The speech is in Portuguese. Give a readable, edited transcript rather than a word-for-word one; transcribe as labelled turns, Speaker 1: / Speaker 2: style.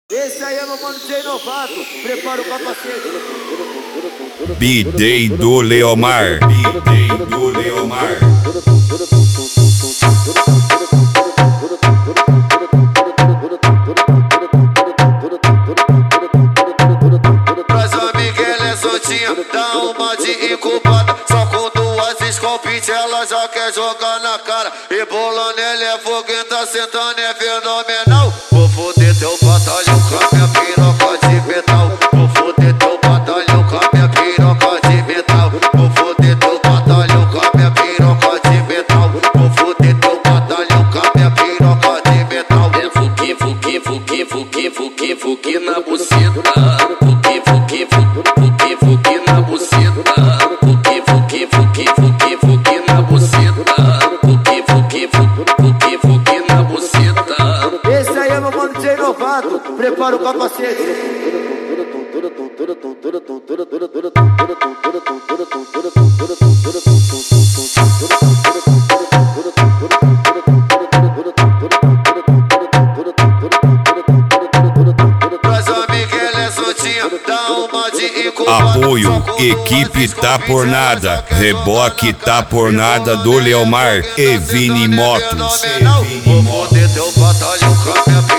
Speaker 1: Esse aí é meu mano DJ Novato, prepara o capacete.
Speaker 2: B-Day do Leomar. B-Day do Leomar.
Speaker 3: Traz a Miguel é soltinha, dá uma de incubada. Só com duas escopinhas ela já quer jogar na cara. E bolando ele é fogueta, sentando é fenomenal. Vou foder teu batalhão com a minha piroca de metal. Vou foder teu batalhão com a minha piroca de metal. Vou foder teu batalhão com a minha piroca de metal. Vou foder teu batalhão com a minha piroca de metal. É fuki, fuki, fuki, fuki, fuki, fuki na buceta. Fuki, fuki, fuki, fuki na buceta. Fuki, fuki, fuki, fuki, fuki na buceta. Fuki, fuki, fuki, fuki na buceta.
Speaker 1: Esse aí é meu mano DJ Novato, prepara o capacete.
Speaker 3: Traz a Miguel é soltinha, dá uma de incubada.
Speaker 2: Apoio, equipe tá por nada. Reboque tá por nada do Leomar e Vini Motos.
Speaker 3: Vou foder teu batalhão com a minha